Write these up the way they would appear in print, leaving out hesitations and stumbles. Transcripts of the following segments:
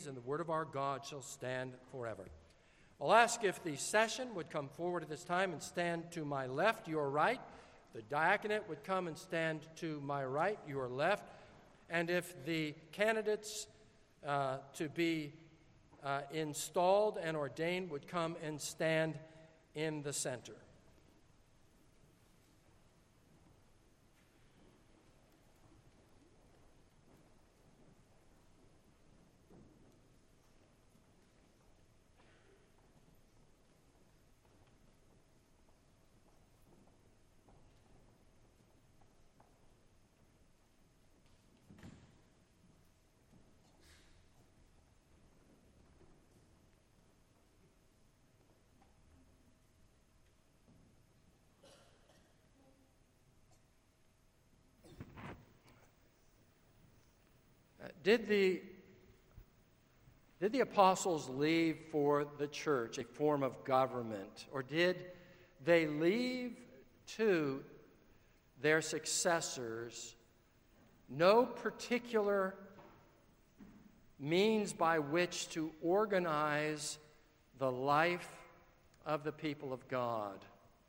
deeds and the word of our God shall stand forever. I'll ask if the session would come forward at this time and stand to my left, your right. The diaconate would come and stand to my right, your left. And if the candidates to be installed and ordained would come and stand in the center. Did the apostles leave for the church a form of government, or did they leave to their successors no particular means by which to organize the life of the people of God?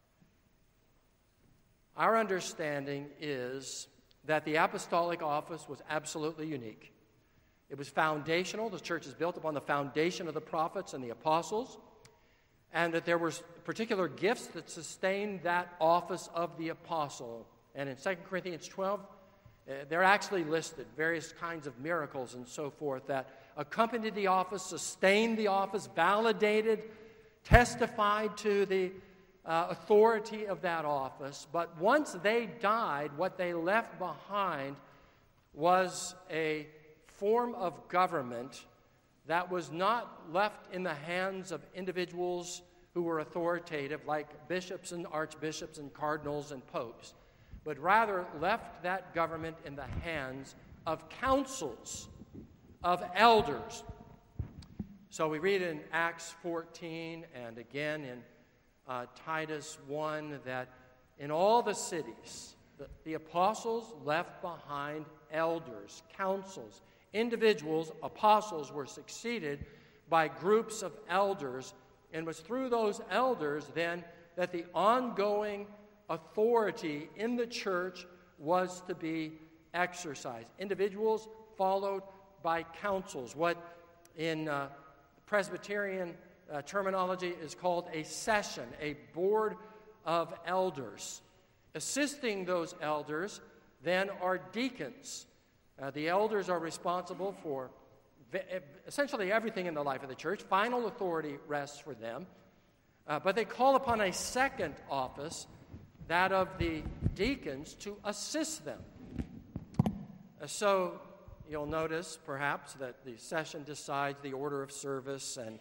Our understanding is that the apostolic office was absolutely unique. It was foundational. The church is built upon the foundation of the prophets and the apostles, and that there were particular gifts that sustained that office of the apostle. And in 2 Corinthians 12, they're actually listed, various kinds of miracles and so forth that accompanied the office, sustained the office, validated, testified to the authority of that office. But once they died, what they left behind was a form of government that was not left in the hands of individuals who were authoritative, like bishops and archbishops and cardinals and popes, but rather left that government in the hands of councils, of elders. So we read in Acts 14 and again in Titus 1 that in all the cities, the apostles left behind elders, councils, individuals. Apostles were succeeded by groups of elders, and it was through those elders then that the ongoing authority in the church was to be exercised. Individuals followed by councils, what in Presbyterian terminology is called a session, a board of elders. Assisting those elders then are deacons. The elders are responsible for essentially everything in the life of the church. Final authority rests for them. But they call upon a second office, that of the deacons, to assist them. So you'll notice, perhaps, that the session decides the order of service and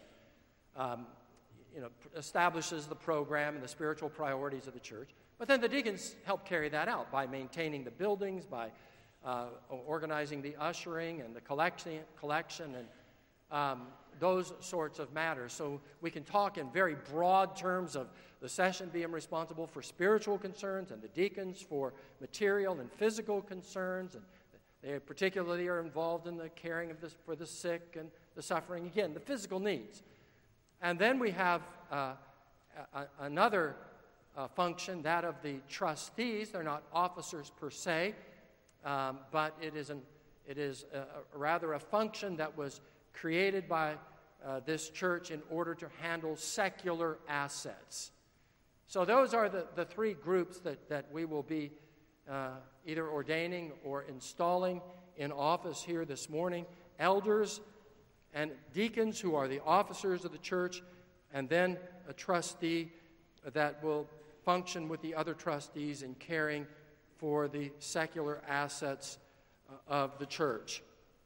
establishes the program and the spiritual priorities of the church. But then the deacons help carry that out by maintaining the buildings, by organizing the ushering and the collection and those sorts of matters. So we can talk in very broad terms of the session being responsible for spiritual concerns and the deacons for material and physical concerns, and they particularly are involved in the caring of this for the sick and the suffering, again, the physical needs. And then we have another function, that of the trustees. They're not officers per se, but it is rather a function that was created by this church in order to handle secular assets. So those are the three groups that we will be either ordaining or installing in office here this morning: elders and deacons, who are the officers of the church, and then a trustee that will function with the other trustees in caring for the secular assets of the church.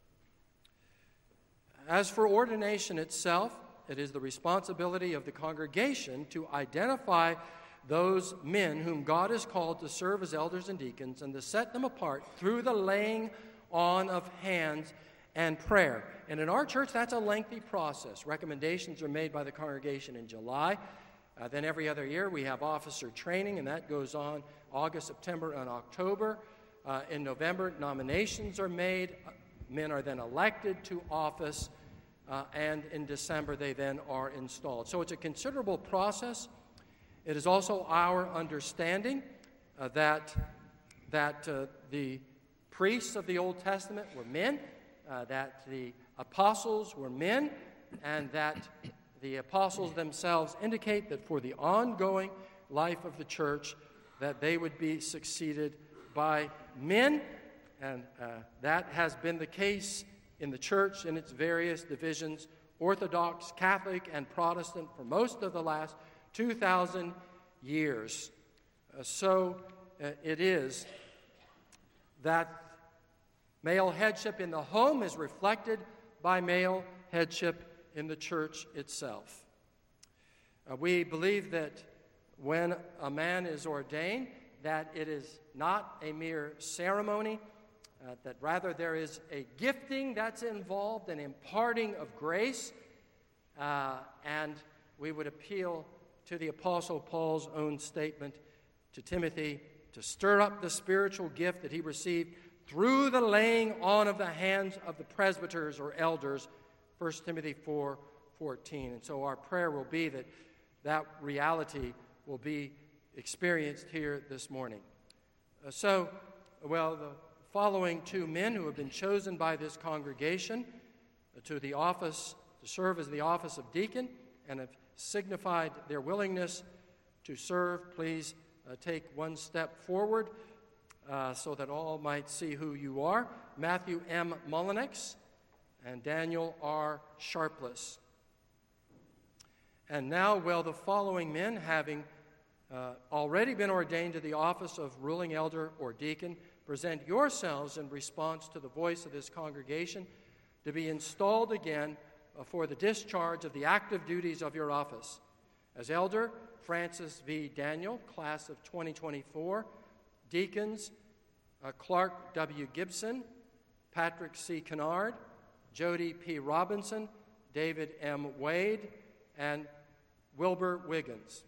As for ordination itself, it is the responsibility of the congregation to identify those men whom God has called to serve as elders and deacons, and to set them apart through the laying on of hands and prayer. And in our church, that's a lengthy process. Recommendations are made by the congregation in July. Then every other year we have officer training, and that goes on August, September, and October. In November, nominations are made. Men are then elected to office. and in December they then are installed. So it's a considerable process. It is also our understanding that the priests of the Old Testament were men, that the apostles were men, and that the apostles themselves indicate that for the ongoing life of the church, that they would be succeeded by men, and that has been the case in the church in its various divisions, Orthodox, Catholic, and Protestant, for most of the last 2,000 years. So it is that male headship in the home is reflected by male headship in the church itself. We believe that when a man is ordained, that it is not a mere ceremony, that rather there is a gifting that's involved, an imparting of grace, and we would appeal to the Apostle Paul's own statement to Timothy to stir up the spiritual gift that he received through the laying on of the hands of the presbyters or elders, 1 Timothy 4:14. And so our prayer will be that that reality will be experienced here this morning. The following two men who have been chosen by this congregation to the office, to serve as the office of deacon, and have signified their willingness to serve, please take one step forward so that all might see who you are. Matthew M. Mullenix and Daniel R. Sharpless. And now, the following men, having already been ordained to the office of ruling elder or deacon, present yourselves in response to the voice of this congregation to be installed again for the discharge of the active duties of your office. As elder, Francis V. Daniel, class of 2024. Deacons, Clark W. Gibson, Patrick C. Kennard, Jody P. Robinson, David M. Wade, and Wilbur Wiggins.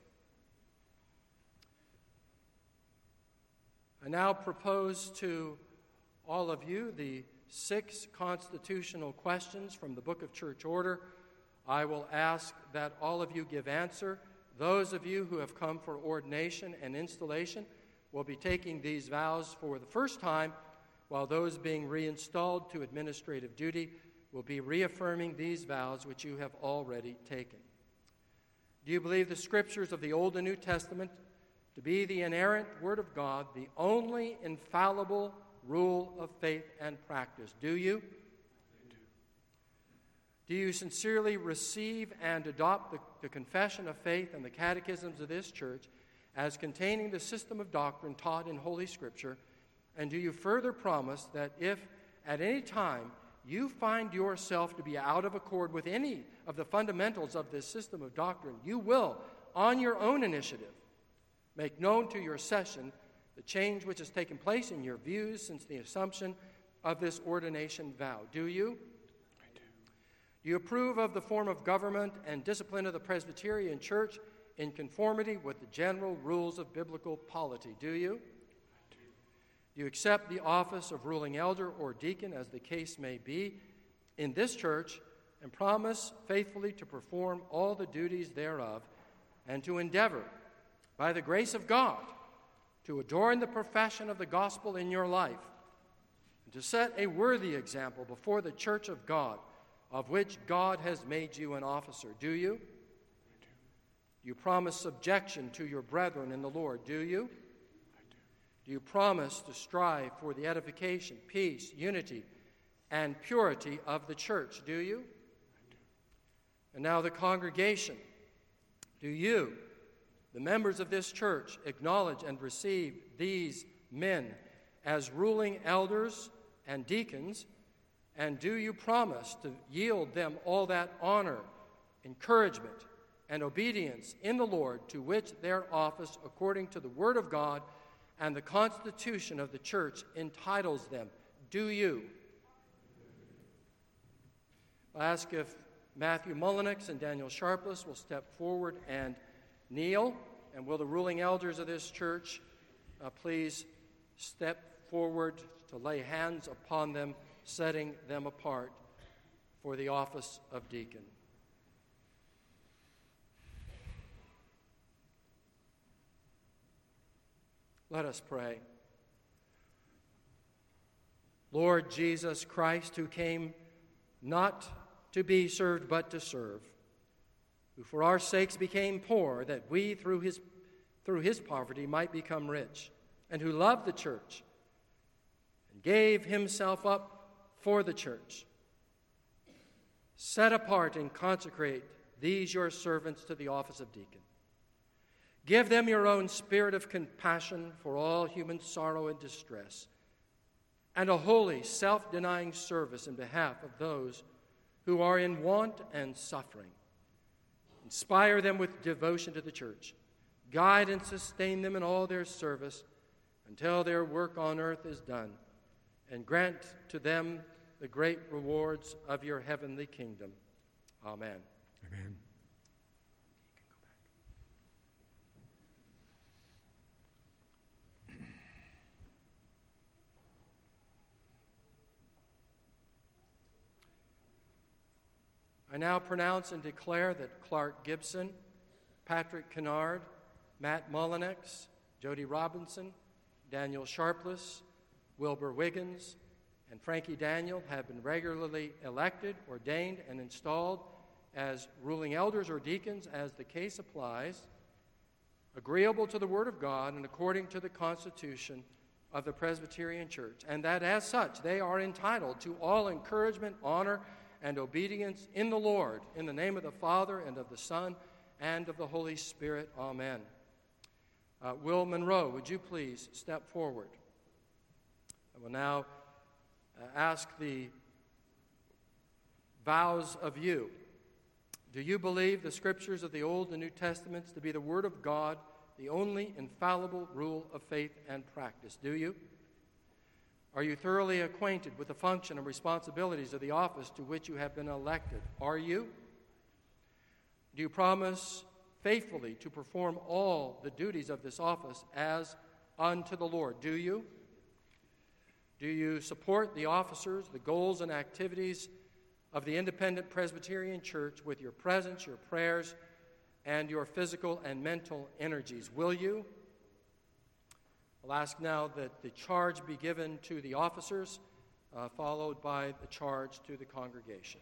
I now propose to all of you the 6 constitutional questions from the Book of Church Order. I will ask that all of you give answer. Those of you who have come for ordination and installation will be taking these vows for the first time, while those being reinstalled to administrative duty will be reaffirming these vows which you have already taken. Do you believe the Scriptures of the Old and New Testament to be the inerrant Word of God, the only infallible rule of faith and practice? Do you? I do. Do you sincerely receive and adopt the confession of faith and the catechisms of this church as containing the system of doctrine taught in Holy Scripture? And do you further promise that if at any time you find yourself to be out of accord with any of the fundamentals of this system of doctrine, you will, on your own initiative, make known to your session the change which has taken place in your views since the assumption of this ordination vow? Do you? I do. Do you approve of the form of government and discipline of the Presbyterian Church in conformity with the general rules of biblical polity? Do you? I do. Do you accept the office of ruling elder or deacon, as the case may be, in this church, and promise faithfully to perform all the duties thereof, and to endeavor, by the grace of God, to adorn the profession of the gospel in your life, and to set a worthy example before the church of God, of which God has made you an officer? Do you? I do. Do you promise subjection to your brethren in the Lord? Do you? I do. Do you promise to strive for the edification, peace, unity, and purity of the church? Do you? I do. And now the congregation. Do you, the members of this church, acknowledge and receive these men as ruling elders and deacons? And do you promise to yield them all that honor, encouragement, and obedience in the Lord to which their office, according to the Word of God and the Constitution of the church, entitles them? Do you? I'll ask if Matthew Mullenix and Daniel Sharpless will step forward and kneel. And will the ruling elders of this church please step forward to lay hands upon them, setting them apart for the office of deacon. Let us pray. Lord Jesus Christ, who came not to be served but to serve, who for our sakes became poor, that we through his poverty might become rich, and who loved the church and gave himself up for the church. Set apart and consecrate these your servants to the office of deacon. Give them your own spirit of compassion for all human sorrow and distress, and a holy, self-denying service in behalf of those who are in want and suffering. Inspire them with devotion to the church. Guide and sustain them in all their service until their work on earth is done, and grant to them the great rewards of your heavenly kingdom. Amen. Amen. I now pronounce and declare that Clark Gibson, Patrick Kennard, Matt Mullinex, Jody Robinson, Daniel Sharpless, Wilbur Wiggins, and Frankie Daniel have been regularly elected, ordained, and installed as ruling elders or deacons as the case applies, agreeable to the Word of God and according to the Constitution of the Presbyterian Church, and that as such they are entitled to all encouragement, honor, and obedience in the Lord, in the name of the Father, and of the Son, and of the Holy Spirit. Amen. Will Monroe, would you please step forward? I will now ask the vows of you. Do you believe the Scriptures of the Old and New Testaments to be the Word of God, the only infallible rule of faith and practice? Do you? Are you thoroughly acquainted with the function and responsibilities of the office to which you have been elected? Are you? Do you promise faithfully to perform all the duties of this office as unto the Lord? Do you? Do you support the officers, the goals, and activities of the Independent Presbyterian Church with your presence, your prayers, and your physical and mental energies? Will you? I'll ask now that the charge be given to the officers, followed by the charge to the congregation.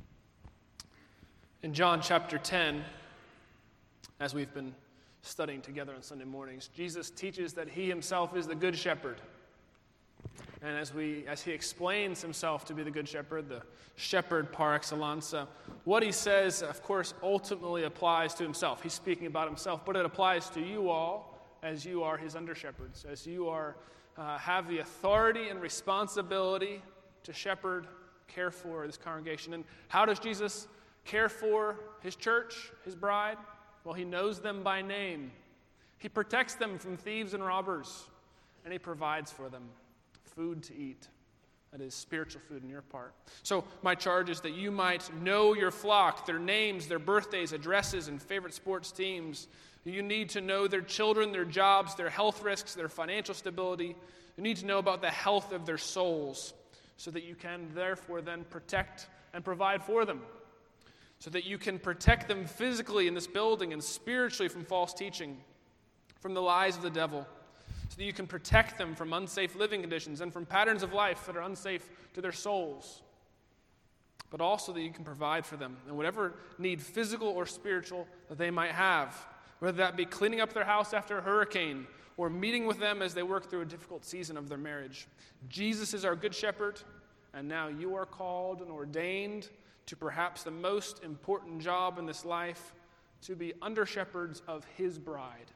In John chapter 10, as we've been studying together on Sunday mornings, Jesus teaches that he himself is the good shepherd. And as he explains himself to be the good shepherd, the shepherd par excellence, what he says, of course, ultimately applies to himself. He's speaking about himself, but it applies to you all as you are his under-shepherds, as you are have the authority and responsibility to shepherd, care for this congregation. And how does Jesus care for his church, his bride? Well, he knows them by name. He protects them from thieves and robbers, and he provides for them food to eat. That is spiritual food in your part. So my charge is that you might know your flock, their names, their birthdays, addresses, and favorite sports teams. You need to know their children, their jobs, their health risks, their financial stability. You need to know about the health of their souls so that you can therefore then protect and provide for them. So that you can protect them physically in this building and spiritually from false teaching, from the lies of the devil. So that you can protect them from unsafe living conditions and from patterns of life that are unsafe to their souls. But also that you can provide for them in whatever need, physical or spiritual, that they might have. Whether that be cleaning up their house after a hurricane or meeting with them as they work through a difficult season of their marriage. Jesus is our good shepherd, and now you are called and ordained to perhaps the most important job in this life, to be under-shepherds of his bride.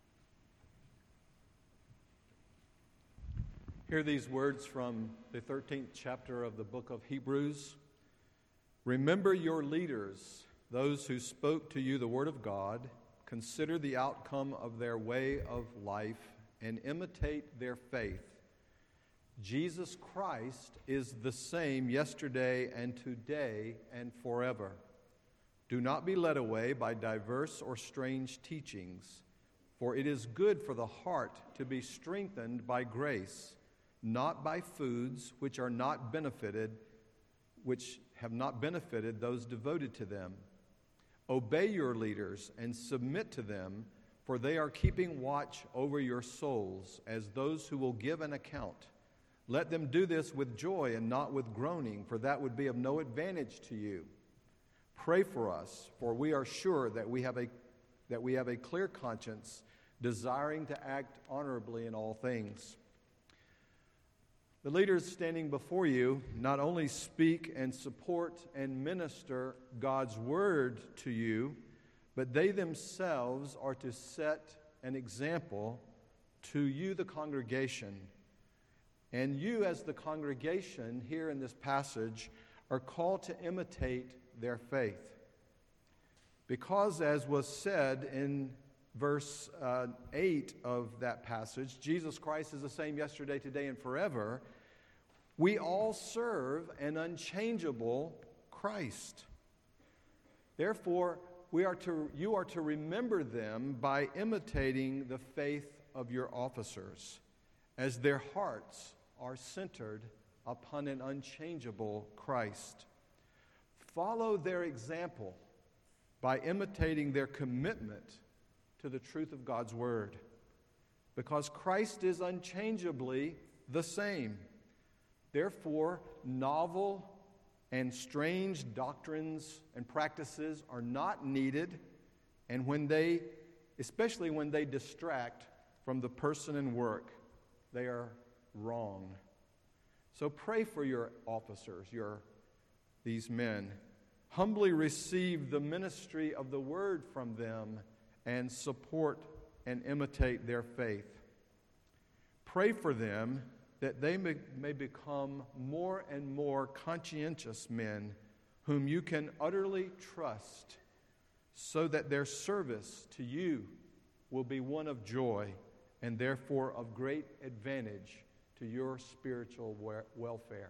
Hear these words from the 13th chapter of the book of Hebrews. Remember your leaders, those who spoke to you the word of God. Consider the outcome of their way of life and imitate their faith. Jesus Christ is the same yesterday and today and forever. Do not be led away by diverse or strange teachings, for it is good for the heart to be strengthened by grace, not by foods which are not benefited, which have not benefited those devoted to them. Obey your leaders and submit to them, for they are keeping watch over your souls as those who will give an account. Let them do this with joy and not with groaning, for that would be of no advantage to you. Pray for us, for we are sure that we have a clear conscience, desiring to act honorably in all things. The leaders standing before you not only speak and support and minister God's word to you, but they themselves are to set an example to you, the congregation. And you, as the congregation here in this passage, are called to imitate their faith. Because, as was said in verse 8 of that passage, Jesus Christ is the same yesterday, today, and forever. We all serve an unchangeable Christ. Therefore, you are to remember them by imitating the faith of your officers, as their hearts are centered upon an unchangeable Christ. Follow their example by imitating their commitment to the truth of God's Word, because Christ is unchangeably the same. Therefore, novel and strange doctrines and practices are not needed, and especially when they distract from the person and work, they are wrong. So pray for your officers, these men. Humbly receive the ministry of the word from them and support and imitate their faith. Pray for them that they may become more and more conscientious men whom you can utterly trust, so that their service to you will be one of joy and therefore of great advantage to your spiritual welfare.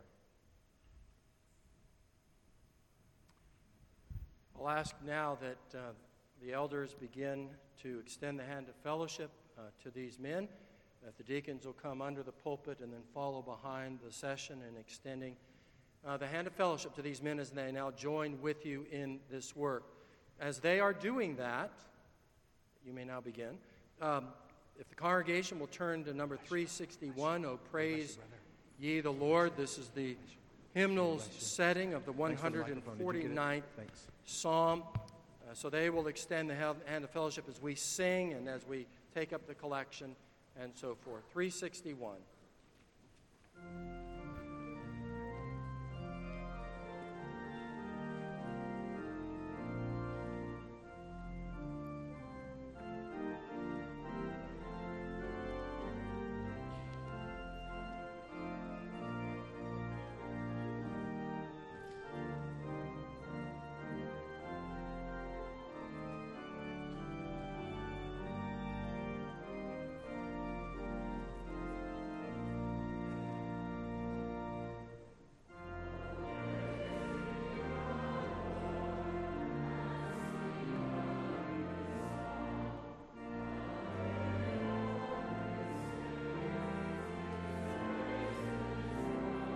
I'll ask now that the elders begin to extend the hand of fellowship to these men, that the deacons will come under the pulpit and then follow behind the session in extending the hand of fellowship to these men as they now join with you in this work. As they are doing that, you may now begin. If the congregation will turn to number 361, "O Praise Ye the Lord." This is the hymnals setting of the 149th Psalm. So they will extend the hand of fellowship as we sing and as we take up the collection and so forth. 361.